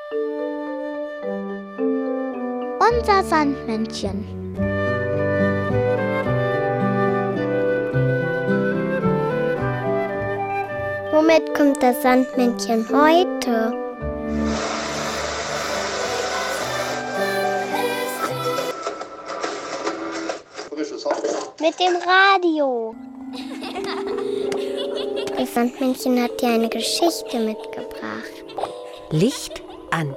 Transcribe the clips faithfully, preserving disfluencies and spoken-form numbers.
Unser Sandmännchen. Womit kommt das Sandmännchen heute? Mit dem Radio. Das Sandmännchen hat dir eine Geschichte mitgebracht. Licht an.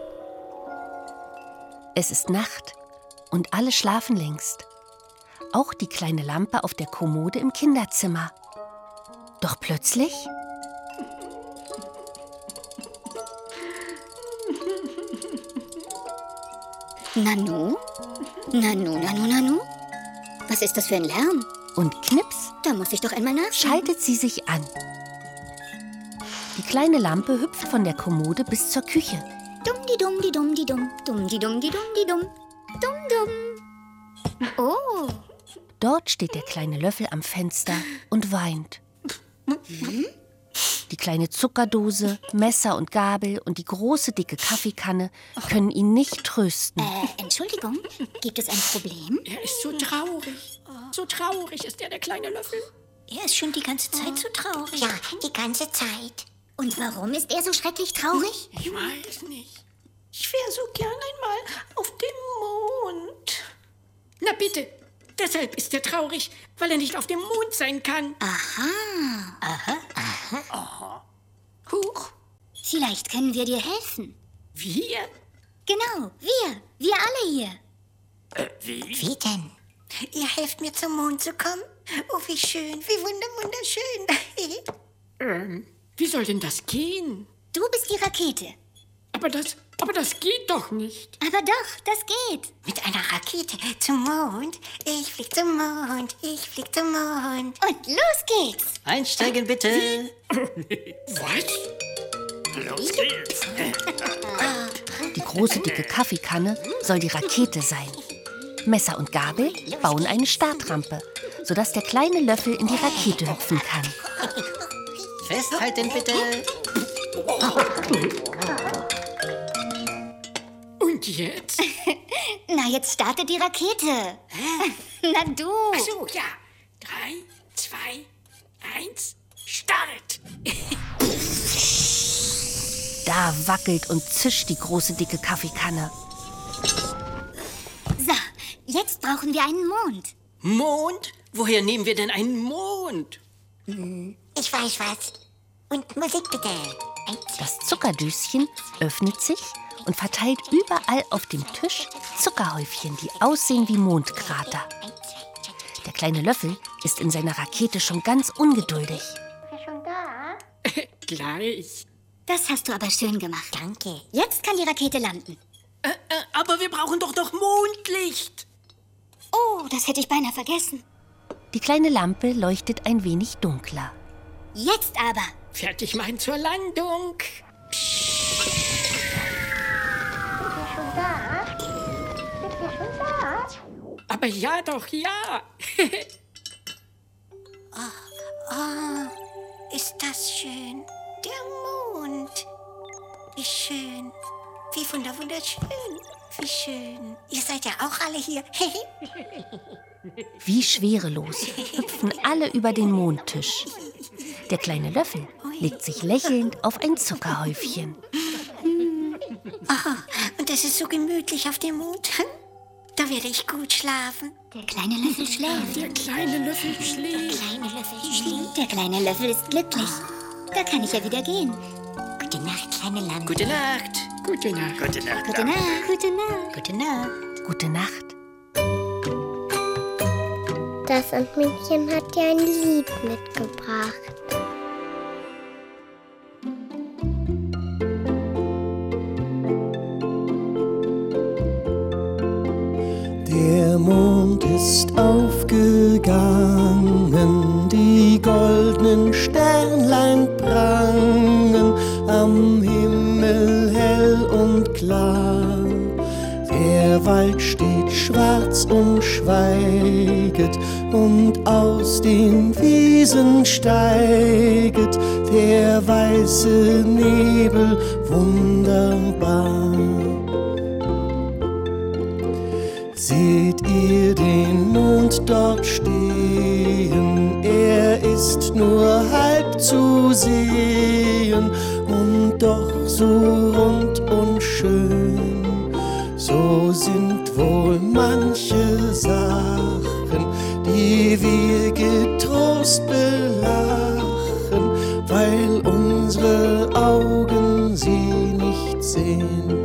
Es ist Nacht und alle schlafen längst. Auch die kleine Lampe auf der Kommode im Kinderzimmer. Doch plötzlich... Nanu? Nanu, Nanu, Nanu? Was ist das für ein Lärm? Und knips, Da muss ich doch einmal nachschauen. schaltet sie sich an. Die kleine Lampe hüpft von der Kommode bis zur Küche. Dumm, die dumm, die dumm, die dumm. Dumm, die dumm, die dumm, die dumm. Dumm, dumm. Oh. Dort steht der kleine Löffel am Fenster und weint. Die kleine Zuckerdose, Messer und Gabel und die große, dicke Kaffeekanne können ihn nicht trösten. Äh, Entschuldigung, gibt es ein Problem? Er ist so traurig. So traurig ist er, der kleine Löffel. Er ist schon die ganze Zeit so traurig. Ja, die ganze Zeit. Und warum ist er so schrecklich traurig? Ich weiß nicht. Ich wäre so gern einmal auf dem Mond. Na bitte, deshalb ist er traurig, weil er nicht auf dem Mond sein kann. Aha. Huch, Vielleicht können wir dir helfen. wir? Genau, wir. Wir alle hier. Äh, wie? Wie denn? Ihr helft mir zum Mond zu kommen? Oh, wie schön, wie wunder, wunderschön. Ähm, wie soll denn das gehen? Du bist die Rakete. Aber das, aber das geht doch nicht. Aber doch, das geht. Mit einer Rakete zum Mond. Ich flieg zum Mond, ich flieg zum Mond. Und los geht's. Einsteigen bitte. Was? Los geht's. Die große, dicke Kaffeekanne soll die Rakete sein. Messer und Gabel bauen eine Startrampe, sodass der kleine Löffel in die Rakete hüpfen kann. Festhalten bitte. Und jetzt? Na, jetzt startet die Rakete. Na du. Ach so, ja. Drei, zwei, eins, Start. Da wackelt und zischt die große, dicke Kaffeekanne. So, jetzt brauchen wir einen Mond. Mond? Woher nehmen wir denn einen Mond? Ich weiß was. Und Musik bitte. Eins, Das Zuckerdöschen öffnet sich und verteilt überall auf dem Tisch Zuckerhäufchen, die aussehen wie Mondkrater. eins, zwei, Der kleine Löffel ist in seiner Rakete schon ganz ungeduldig. schon da? Gleich. Das hast du aber schön gemacht. Danke. Jetzt kann die Rakete landen. Äh, äh, aber wir brauchen doch noch Mondlicht. Oh, das hätte ich beinahe vergessen. Die kleine Lampe leuchtet ein wenig dunkler. Jetzt aber. Fertig machen zur Landung. Aber ja doch, ja. Ist das schön? Der Mond. Wie schön. Wie wunder, wunderschön. Wie schön. Ihr seid ja auch alle hier. Wie schwerelos hüpfen alle über den Mondtisch. Der kleine Löffel legt sich lächelnd auf ein Zuckerhäufchen. Und es ist so gemütlich auf dem Mond. Da werde ich gut schlafen. Der kleine Löffel schläft. Der kleine Löffel schläft. Kleine Löffel schläft. Der kleine Löffel ist glücklich. Da kann ich ja wieder gehen. Gute Nacht, kleine Lampe. Gute Nacht. Gute Nacht. Gute Nacht. Gute Nacht. Gute Nacht. Gute Nacht. Gute Nacht. Das Sandmännchen hat dir ein Lied mitgebracht. Der Mond ist aufgegangen, die goldenen Sternlein prangen am Himmel hell und klar. Der Wald steht schwarz und schweiget, und aus den Wiesen steiget der weiße Nebel wunderbar. Wald dort stehen, er ist nur halb zu sehen und doch so rund und schön. So sind wohl manche Sachen, die wir getrost belachen, weil unsere Augen sie nicht sehen.